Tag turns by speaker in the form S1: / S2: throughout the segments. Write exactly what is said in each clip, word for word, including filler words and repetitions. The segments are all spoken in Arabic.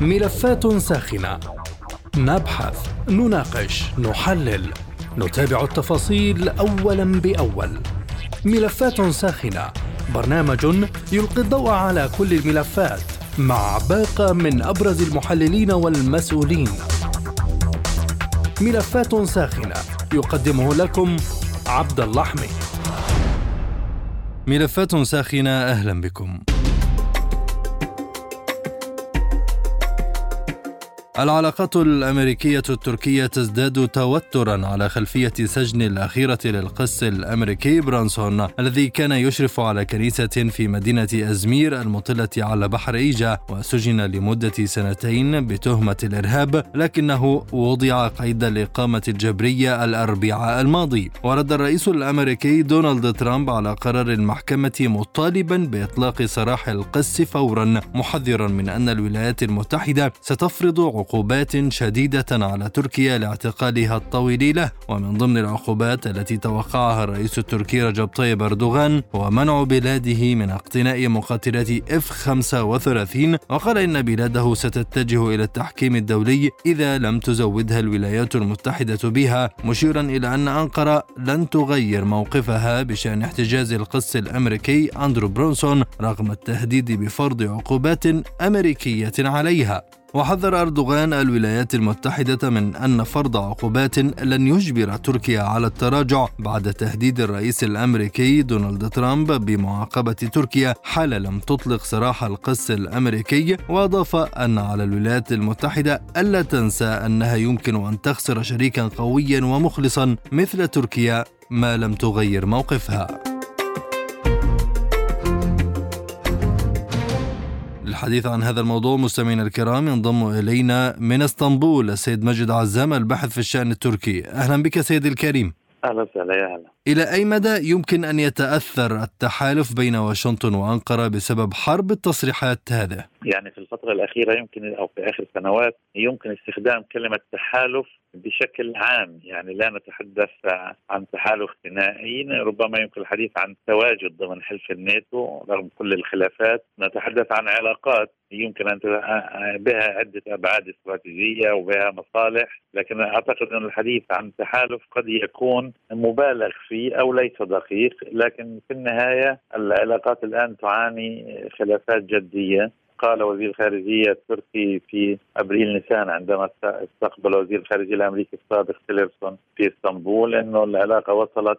S1: ملفات ساخنة، نبحث، نناقش، نحلل، نتابع التفاصيل أولا بأول. ملفات ساخنة، برنامج يلقي الضوء على كل الملفات مع باقة من أبرز المحللين والمسؤولين. ملفات ساخنة يقدمه لكم عبد الله حميد. ملفات ساخنة، أهلا بكم. العلاقات الأمريكية التركية تزداد توترا على خلفية سجن الأخيرة للقس الأمريكي برانسون الذي كان يشرف على كنيسة في مدينة أزمير المطلة على بحر إيجا، وسجن لمدة سنتين بتهمة الإرهاب، لكنه وضع قيد الإقامة الجبرية الأربعاء الماضي. ورد الرئيس الأمريكي دونالد ترامب على قرار المحكمة مطالبا بإطلاق سراح القس فورا، محذرا من أن الولايات المتحدة ستفرض عقوبات شديدة على تركيا لاعتقالها الطويل له. ومن ضمن العقوبات التي توقعها الرئيس التركي رجب طيب أردوغان هو منع بلاده من اقتناء مقاتلات إف خمسة وثلاثين، وقال إن بلاده ستتجه إلى التحكيم الدولي إذا لم تزودها الولايات المتحدة بها، مشيرا إلى أن أنقرة لن تغير موقفها بشأن احتجاز القس الأمريكي أندرو برونسون رغم التهديد بفرض عقوبات أمريكية عليها. وحذر أردوغان الولايات المتحدة من أن فرض عقوبات لن يجبر تركيا على التراجع بعد تهديد الرئيس الأمريكي دونالد ترامب بمعاقبة تركيا حال لم تطلق سراح القس الأمريكي. وأضاف أن على الولايات المتحدة ألا تنسى أنها يمكن أن تخسر شريكا قويا ومخلصا مثل تركيا ما لم تغير موقفها. للحديث عن هذا الموضوع مستمعينا الكرام ينضم إلينا من اسطنبول السيد مجد عزام الباحث في الشأن التركي. أهلا بك سيد الكريم.
S2: أهلا وسهلا. يا هلا.
S1: إلى أي مدى يمكن أن يتأثر التحالف بين واشنطن وأنقرة بسبب حرب التصريحات هذه؟
S2: يعني في الفترة الأخيرة يمكن أو في آخر سنوات يمكن استخدام كلمة تحالف بشكل عام، يعني لا نتحدث عن تحالف ثنائي، ربما يمكن الحديث عن تواجد ضمن حلف الناتو رغم كل الخلافات. نتحدث عن علاقات يمكن أن بها عدة أبعاد استراتيجية وبها مصالح، لكن أعتقد أن الحديث عن تحالف قد يكون مبالغ فيه أو ليس دقيق. لكن في النهاية العلاقات الآن تعاني خلافات جدية. قال وزير الخارجية التركي في أبريل نيسان عندما استقبل وزير الخارجية الأمريكي السابق تيلرسون في اسطنبول أنه العلاقة وصلت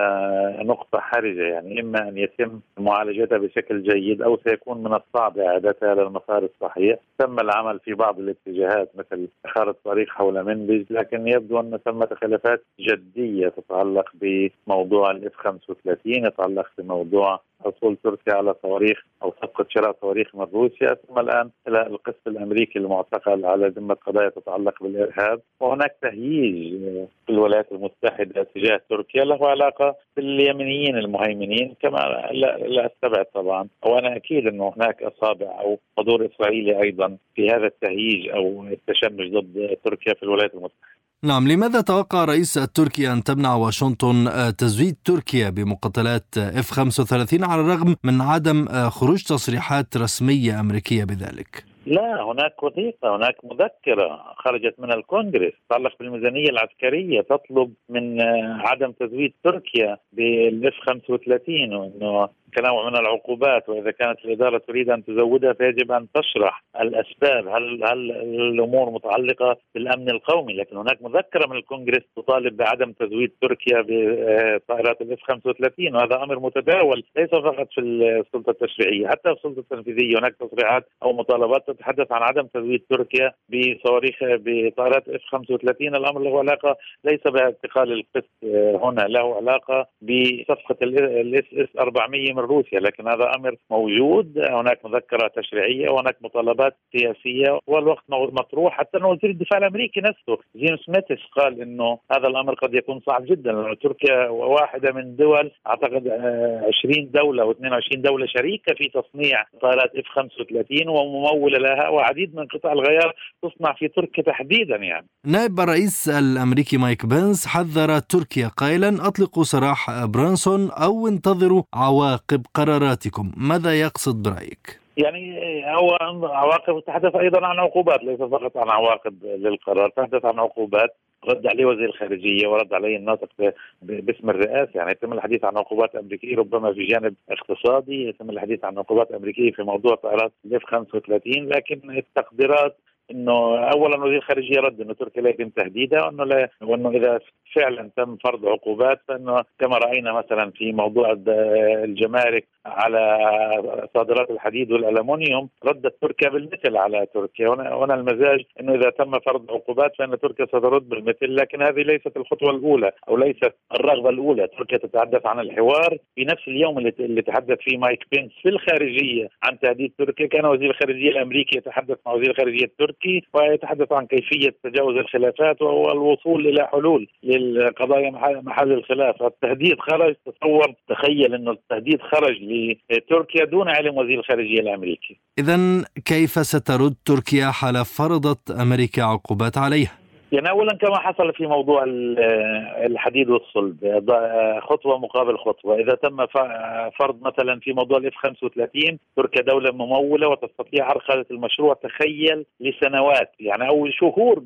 S2: إلى نقطة حرجة، يعني إما أن يتم معالجتها بشكل جيد أو سيكون من الصعب إعادتها إلى المسار الصحيح. تم العمل في بعض الاتجاهات مثل إخارة الطريق حول منبج، لكن يبدو أن ثمة خلافات جدية تتعلق بموضوع الإف خمسة وثلاثين، يتعلق بموضوع حصول تركيا على صواريخ أو صفقة شراء صواريخ من روسيا، ثم الآن إلى القس الأمريكي المعتقل على ذمة قضايا تتعلق بالإرهاب. وهناك تهييج في الولايات المتحدة تجاه تركيا له علاقة باليمنيين المهيمنين، كما لا, لا أستبعد طبعا وأنا أكيد أنه هناك أصابع أو حضور إسرائيلي أيضا في هذا التهييج أو التشمش ضد تركيا في الولايات المتحدة.
S1: نعم، لماذا توقع الرئيس التركي أن تمنع واشنطن تزويد تركيا بمقاتلات إف خمسة وثلاثين على الرغم من عدم خروج تصريحات رسمية أمريكية بذلك؟
S2: لا، هناك وثيقة، هناك مذكرة خرجت من الكونغرس تتعلق بالميزانية العسكرية تطلب من عدم تزويد تركيا بالإف خمسة وثلاثين وأنه كنوع من العقوبات، وإذا كانت الإدارة تريد أن تزودها فيجب أن تشرح الأسباب. هل هل الأمور متعلقة بالأمن القومي؟ لكن هناك مذكرة من الكونغرس تطالب بعدم تزويد تركيا بطائرات الإف خمسة وثلاثين، وهذا أمر متداول ليس فقط في السلطة التشريعية حتى في السلطة التنفيذية. هناك تصريحات أو مطالبات تتحدث عن عدم تزويد تركيا بصواريخ بطائرات إف خمسة وثلاثين. الأمر له علاقة ليس باعتقال القس هنا، له علاقة بصفقة الاس اس أربعمية من روسيا، لكن هذا أمر موجود. هناك مذكرة تشريعية وهناك مطالبات سياسية والوقت مطروح. حتى أنه وزير الدفاع الأمريكي نفسه جيمس ماتيس قال إنه هذا الأمر قد يكون صعب جدا، لأن تركيا واحدة من دول أعتقد عشرين دولة أو اثنين وعشرين دولة شريكة في تصنيع طائرات إف خمسة وثلاثين وممولة لها، وعديد من قطع الغيار تصنع في تركيا تحديدا. يعني
S1: نائب الرئيس الأمريكي مايك بنس حذر تركيا قائلا أطلقوا سراح برانسون أو انتظروا عواقب قراراتكم. ماذا يقصد برأيك؟
S2: يعني هو عواقب، تحدث أيضا عن عقوبات، ليس فقط عن عواقب للقرار، تحدث عن عقوبات رد عليه وزير الخارجية ورد عليه الناطق باسم الرئاسة. يعني يتم الحديث عن عقوبات أمريكية ربما في جانب اقتصادي، يتم الحديث عن عقوبات أمريكية في موضوع طائرات الاف خمسة وثلاثين، لكن التقديرات انه اولا وزير الخارجيه رد انه تركيا لا يتم تهديدها، وانه لا وانه اذا فعلا تم فرض عقوبات فانه كما راينا مثلا في موضوع الجمارك على صادرات الحديد والالومنيوم ردت تركيا بالمثل على تركيا. وهنا المزاج انه اذا تم فرض عقوبات فان تركيا سترد بالمثل، لكن هذه ليست الخطوه الاولى او ليست الرغبه الاولى. تركيا تتحدث عن الحوار في نفس اليوم اللي اللي تحدث فيه مايك بينس في الخارجيه عن تهديد تركيا، كان وزير الخارجيه الامريكي يتحدث مع وزير الخارجيه التركي ويتحدث عن كيفية تجاوز الخلافات والوصول إلى حلول للقضايا محل الخلاف. التهديد خرج، تصور تخيل أنه التهديد خرج لتركيا دون علم وزير الخارجية الأمريكي.
S1: إذن كيف سترد تركيا حال فرضت أمريكا عقوبات عليها؟
S2: يعني أولا كما حصل في موضوع الحديد والصلب، خطوة مقابل خطوة. إذا تم فرض مثلا في موضوع الاف خمسة وثلاثين، تركيا دولة ممولة وتستطيع عرقلة المشروع تخيل لسنوات، يعني أو شهور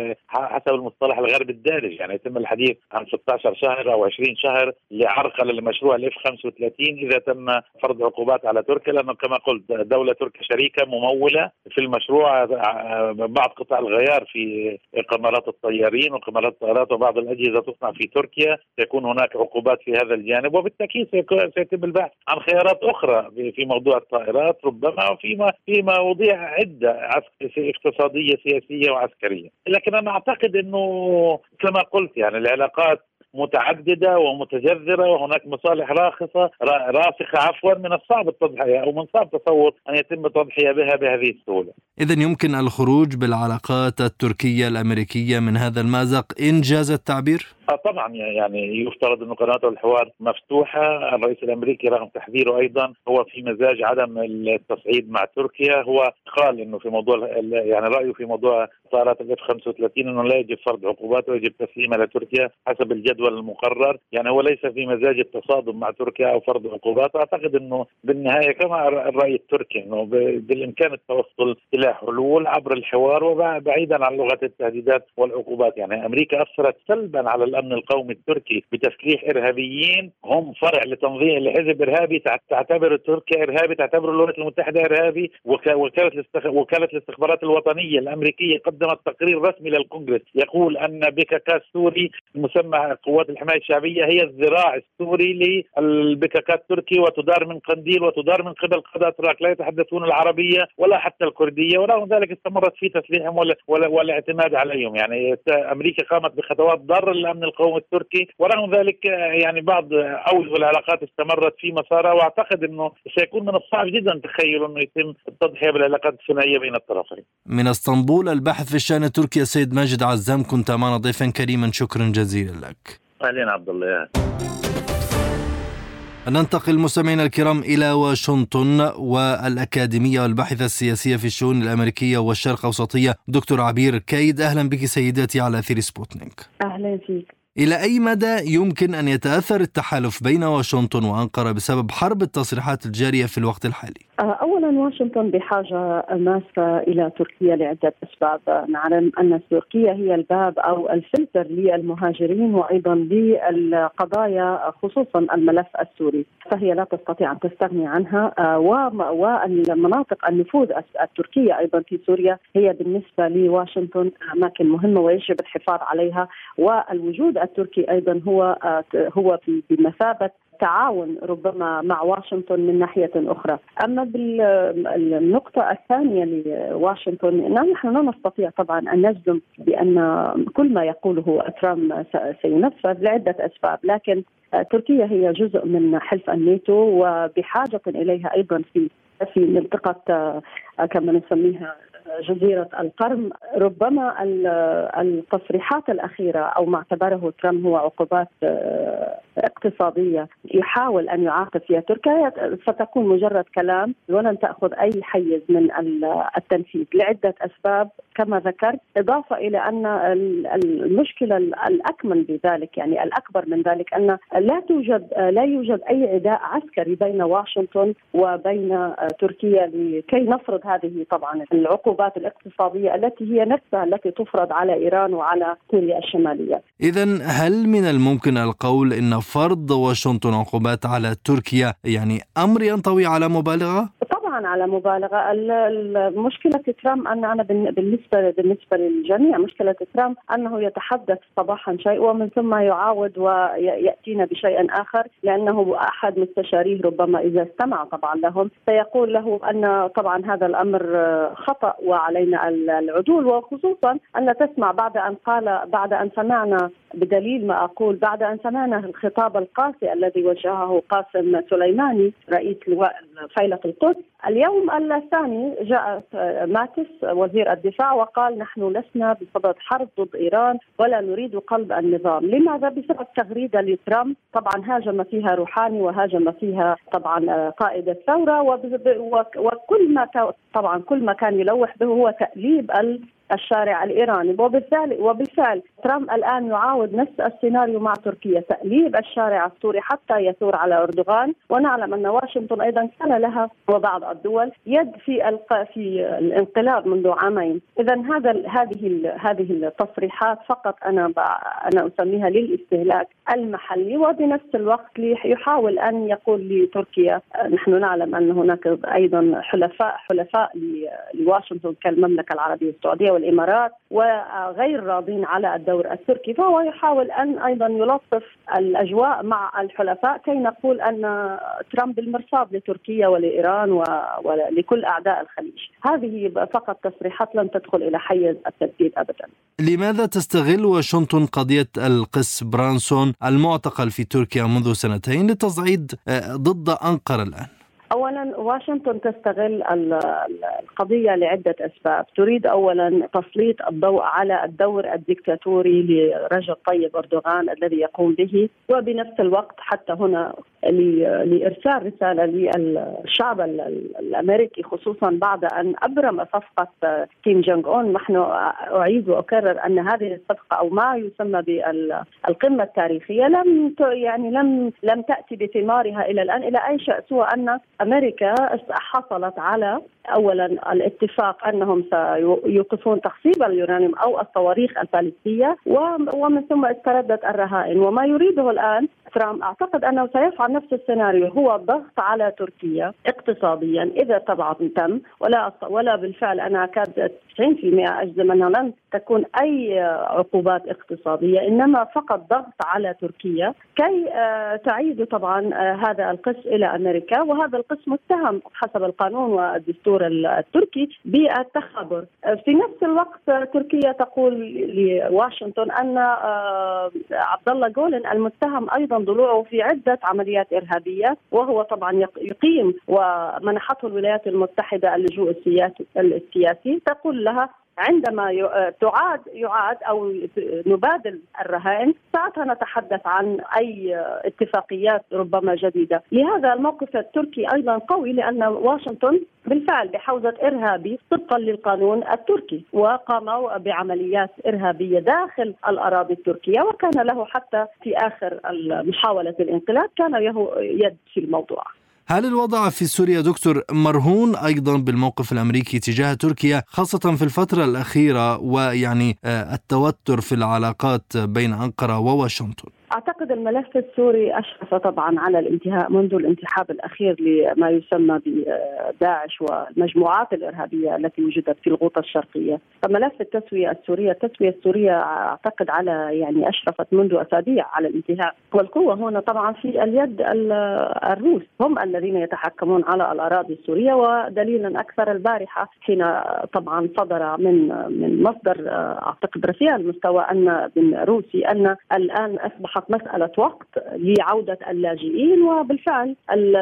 S2: حسب المصطلح الغرب الدارج. يعني يتم الحديث عن ستة عشر شهر أو عشرين شهر لعرقلة المشروع الاف خمسة وثلاثين إذا تم فرض عقوبات على تركيا، لأنه كما قلت دولة تركيا شريكة ممولة في المشروع. بعض قطع الغيار في قمرات الطيارين وقمرات الطائرات وبعض الأجهزة تصنع في تركيا، سيكون هناك عقوبات في هذا الجانب، وبالتأكيد سيتم البحث عن خيارات أخرى في موضوع الطائرات ربما، وفيما في مواضيع عدة اقتصادية سياسية وعسكرية. لكن أنا أعتقد أنه كما قلت يعني العلاقات متعددة ومتجذرة، وهناك مصالح راخصة راسخة عفوا من الصعب التضحية أو من صعب تصور أن يتم التضحية بها بهذه السهولة.
S1: إذن يمكن الخروج بالعلاقات التركية الأمريكية من هذا المأزق إن جاز التعبير؟
S2: آه طبعا، يعني يفترض أن قناة الحوار مفتوحة. الرئيس الأمريكي رغم تحذيره أيضا هو في مزاج عدم التصعيد مع تركيا. هو قال أنه في موضوع يعني رأيه في موضوع طائرات الاف خمسة وثلاثين أنه لا يجب فرض عقوبات ويجب تسليمها لتركيا حسب الجدول المقرر. يعني هو ليس في مزاج التصادم مع تركيا أو فرض عقوبات. أعتقد أنه بالنهاية كما الرأي التركي أنه بالإمكان التوصل إلى حلول عبر الحوار وبعيدا عن لغة التهديدات والعقوبات. يعني أمريكا أثرت سلبا على الأمن القومي التركي بتسليح إرهابيين هم فرع لتنظيم لحزب إرهابي تعتبر تركيا إرهابي، تعتبر الولايات المتحدة إرهابي. وكالة وكالة الاستخبارات الوطنية الأمريكية قدمت تقرير رسمي للكونغرس يقول أن بكاكا السوري المسمى قوات الحماية الشعبية هي الذراع السوري للبكاكا التركي، وتدار من قنديل وتدار من قبل قادة التراك لا يتحدثون العربية ولا حتى الكردية، ورغم ذلك استمرت في تسليحهم والاعتماد عليهم. يعني أمريكا قامت بخطوات ضارة للأمن القومي التركي، ورغم ذلك يعني بعض أوجه العلاقات استمرت في مسارها. واعتقد انه سيكون من الصعب جدا تخيل انه يتم التضحية بالعلاقات الثنائية بين الطرفين.
S1: من اسطنبول الباحث في الشأن التركي السيد ماجد عزام، كنت معنا ضيفا كريما، شكرا جزيلا لك.
S2: اهلا عبد الله.
S1: ننتقل مستمعينا الكرام إلى واشنطن والأكاديمية والباحثة السياسية في الشؤون الأمريكية والشرق أوسطية دكتور عبير كايد. أهلا بك سيداتي على أثير سبوتنيك.
S3: أهلا فيك.
S1: إلى أي مدى يمكن أن يتأثر التحالف بين واشنطن وأنقرة بسبب حرب التصريحات الجارية في الوقت الحالي؟
S3: أولا واشنطن بحاجة ماسة إلى تركيا لعدة أسباب. نعلم أن تركيا هي الباب أو الفلتر للمهاجرين وأيضا للقضايا خصوصا الملف السوري، فهي لا تستطيع أن تستغني عنها. والمناطق النفوذ التركية أيضا في سوريا هي بالنسبة لواشنطن أماكن مهمة ويجب الحفاظ عليها، والوجود التركي أيضا هو هو بمثابة تعاون ربما مع واشنطن من ناحية أخرى. أما بالنقطة الثانية لواشنطن، نحن لا نستطيع طبعا أن نجزم بأن كل ما يقوله ترامب سينفذ لعدة أسباب، لكن تركيا هي جزء من حلف الناتو وبحاجة إليها أيضا في في منطقة كما نسميها جزيرة القرم. ربما التصريحات الأخيرة أو ما اعتبره ترامب هو عقوبات اقتصادية يحاول أن يعاقب فيها تركيا ستكون مجرد كلام ولن تأخذ أي حيز من التنفيذ لعدة أسباب كما ذكرت، إضافة إلى أن المشكلة الأكمن بذلك يعني الأكبر من ذلك أن لا توجد لا يوجد أي عداء عسكري بين واشنطن وبين تركيا لكي نفرض هذه طبعا العقوبات الاقتصادية التي هي نفسها التي تفرض على إيران وعلى كوريا الشمالية.
S1: إذن هل من الممكن القول إن فرض واشنطن عقوبات على تركيا يعني أمر ينطوي على مبالغة؟
S3: طبعا على مبالغة. المشكلة ترامب أن أنا بالنسبة بالنسبة للجميع مشكلة ترامب أنه يتحدث صباحا شيء ومن ثم يعاود ويأتينا بشيء آخر، لأنه أحد مستشاريه ربما إذا استمع طبعا لهم سيقول له أن طبعا هذا الأمر خطأ وعلينا العدول، وخصوصا أن تسمع بعد أن قال بعد أن سمعنا بدليل ما أقول بعد أن سمعنا الخطاب القاسي الذي وجهه قاسم سليماني رئيس لواء فيلق القدس، اليوم الثاني جاء ماتس وزير الدفاع وقال نحن لسنا بصدد حرب ضد إيران ولا نريد قلب النظام. لماذا؟ بسبب تغريدة لترامب طبعا هاجم فيها روحاني وهاجم فيها طبعا قائد الثورة، وكل ما طبعا كل ما كان يلوح به هو تأليب الشارع الإيراني، وبالفعل وبالفعل ترامب الآن يعاود نفس السيناريو مع تركيا، تأليب الشارع السوري حتى يثور على أردوغان. ونعلم أن واشنطن أيضا كان لها وبعض الدول يد في الق... في الانقلاب منذ عامين. إذا هذا هذه هذه التصريحات فقط أنا ب... أنا أسميها للاستهلاك المحلي، وبنفس الوقت يحاول أن يقول لتركيا نحن نعلم أن هناك أيضا حلفاء حلفاء لواشنطن كالمملكة العربية السعودية والإمارات وغير راضين على الدور التركي، فهو يحاول أن أيضا يلطف الأجواء مع الحلفاء كي نقول أن ترامب بالمرصاد لتركيا ولإيران ولكل أعداء الخليج. هذه فقط تصريحات لن تدخل إلى حيز التسديد أبدا.
S1: لماذا تستغل واشنطن قضية القس برانسون المعتقل في تركيا منذ سنتين لتصعيد ضد أنقرة الآن؟
S3: أولا واشنطن تستغل القضية لعدة أسباب. تريد أولا تسليط الضوء على الدور الدكتاتوري لرجب طيب أردوغان الذي يقوم به، وبنفس الوقت حتى هنا لإرسال رسالة للشعب الأمريكي خصوصا بعد أن أبرم صفقة كيم جونغ أون. نحن أعيد وأكرر أن هذه الصفقة أو ما يسمى بالقمة التاريخية لم يعني لم لم تأتي بثمارها إلى الآن إلى أي شيء سوى أن أمريكا حصلت على أولا الاتفاق أنهم سيوقفون تخصيب اليورانيوم أو الصواريخ البالستية، ومن ثم استردت الرهائن. وما يريده الآن ترامب أعتقد أنه سيفعل نفس السيناريو، هو الضغط على تركيا اقتصاديا إذا طبعا تم، ولا ولا بالفعل أنا أكاد تسعين بالمئة أجزم أنها لن تكون أي عقوبات اقتصادية، إنما فقط ضغط على تركيا كي تعيد طبعا هذا القس إلى أمريكا. وهذا القس متهم حسب القانون والدستور التركي بالتخابر. في نفس الوقت تركيا تقول لواشنطن أن عبد الله جولن المتهم أيضا ضلوعه في عدة عمليات إرهابية، وهو طبعا يقيم ومنحته الولايات المتحدة اللجوء السياسي السياسي تقول لها عندما تعاد يعاد أو نبادل الرهائن ساعتها نتحدث عن أي اتفاقيات ربما جديدة. لهذا الموقف التركي أيضا قوي، لأن واشنطن بالفعل بحوزة إرهابي طبقا للقانون التركي، وقاموا بعمليات إرهابية داخل الأراضي التركية، وكان له حتى في آخر محاولة الانقلاب كان له يد في الموضوع.
S1: هل الوضع في سوريا دكتور مرهون أيضا بالموقف الأمريكي تجاه تركيا خاصة في الفترة الأخيرة ويعني التوتر في العلاقات بين أنقرة وواشنطن؟
S3: أعتقد الملف السوري أشرف طبعا على الانتهاء منذ الانسحاب الأخير لما يسمى بداعش والمجموعات الإرهابية التي وجدت في الغوطة الشرقية. فملف التسوية السورية التسوية السورية أعتقد على يعني أشرفت منذ أسابيع على الانتهاء، والقوة هنا طبعا في اليد الروس، هم الذين يتحكمون على الأراضي السورية. ودليلا أكثر البارحة حين طبعا صدر من من مصدر أعتقد رفيع المستوى أن من روسي أن الآن أصبح أصبحت مسألة وقت لعودة اللاجئين، وبالفعل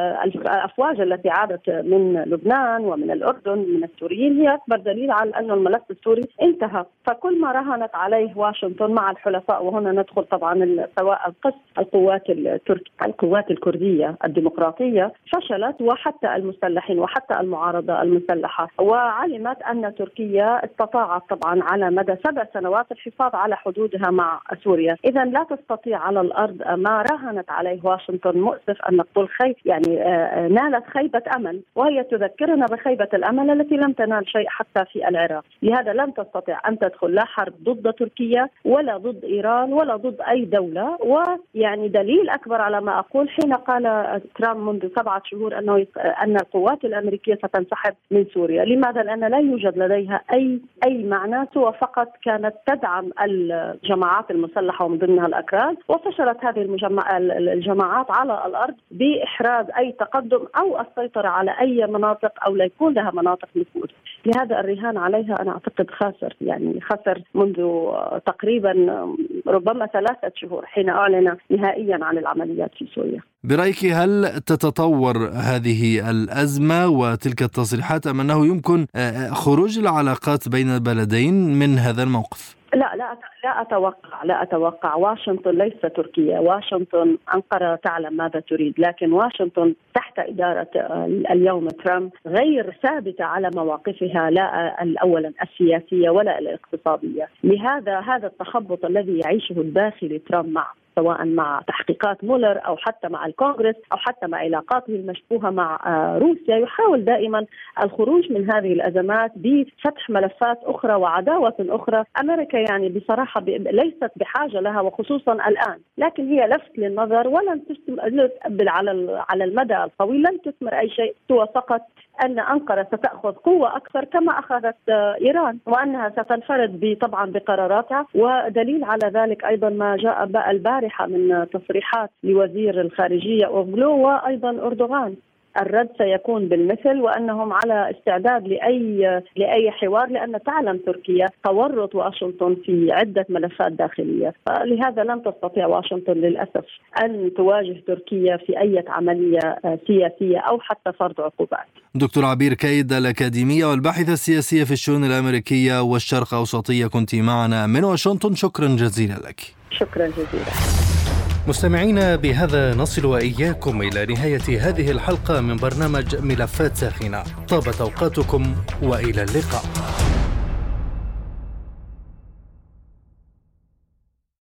S3: الأفواج التي عادت من لبنان ومن الأردن من السوريين هي أكبر دليل على أن الملف السوري انتهى. فكل ما راهنت عليه واشنطن مع الحلفاء، وهنا ندخل طبعا سواء القس القوات التركية القوات الكردية الديمقراطية فشلت، وحتى المسلحين وحتى المعارضة المسلحة، وعلمت أن تركيا استطاعت طبعا على مدى سبع سنوات الحفاظ على حدودها مع سوريا. إذا لا تستطيع على الأرض ما راهنت عليه واشنطن. مؤسف أن نقول خيب يعني نالت خيبة أمل، وهي تذكرنا بخيبة الأمل التي لم تنال شيء حتى في العراق. لهذا لم تستطع أن تدخل لا حرب ضد تركيا ولا ضد إيران ولا ضد أي دولة. ويعني دليل أكبر على ما أقول حين قال ترامب منذ سبعة شهور أنه أن القوات الأمريكية ستنسحب من سوريا. لماذا؟ لأن لا يوجد لديها أي أي معنى سوى فقط كانت تدعم الجماعات المسلحة ومن ضمنها الأكراد، وفشلت هذه الجماعات على الأرض بإحراز أي تقدم أو السيطرة على أي مناطق أو لا يكون لها مناطق نفوذ. لهذا الرهان عليها أنا أعتقد خاسر، يعني خسر منذ تقريبا ربما ثلاثة شهور حين أعلن نهائيا عن العمليات في سوريا.
S1: برأيك هل تتطور هذه الأزمة وتلك التصريحات أم أنه يمكن خروج العلاقات بين البلدين من هذا الموقف؟
S3: لا لا لا أتوقع لا أتوقع واشنطن ليس تركيا. واشنطن أنقرة تعلم ماذا تريد، لكن واشنطن تحت إدارة اليوم ترامب غير ثابتة على مواقفها، لا أولا السياسية ولا الاقتصادية. لهذا هذا التخبط الذي يعيشه الداخلي ترامب مع سواء مع تحقيقات مولر أو حتى مع الكونغرس أو حتى مع علاقاته المشبوهة مع روسيا، يحاول دائما الخروج من هذه الأزمات بفتح ملفات أخرى وعداوة أخرى. أمريكا يعني بصراحة ليست بحاجة لها وخصوصا الآن، لكن هي لفت للنظر ولن تستمر على المدى الطويل، لن تثمر أي شيء سوى فقط أن أنقرة ستأخذ قوة أكثر كما أخذت إيران، وأنها ستنفرد طبعا بقراراتها. ودليل على ذلك أيضا ما جاء البارحة من تصريحات لوزير الخارجية أوغلو وأيضا أردوغان. الرد سيكون بالمثل، وأنهم على استعداد لأي لأي حوار، لأن تعلم تركيا تورط واشنطن في عدة ملفات داخلية. لهذا لن تستطيع واشنطن للأسف أن تواجه تركيا في أي عملية سياسية أو حتى فرض عقوبات.
S1: دكتور عبير كايد الأكاديمية والباحثة السياسية في الشؤون الأمريكية والشرق أوسطية، كنت معنا من واشنطن. شكرا جزيلا لك.
S3: شكرا جزيلا.
S1: مستمعينا، بهذا نصل وإياكم إلى نهاية هذه الحلقة من برنامج ملفات ساخنة. طابت أوقاتكم وإلى اللقاء.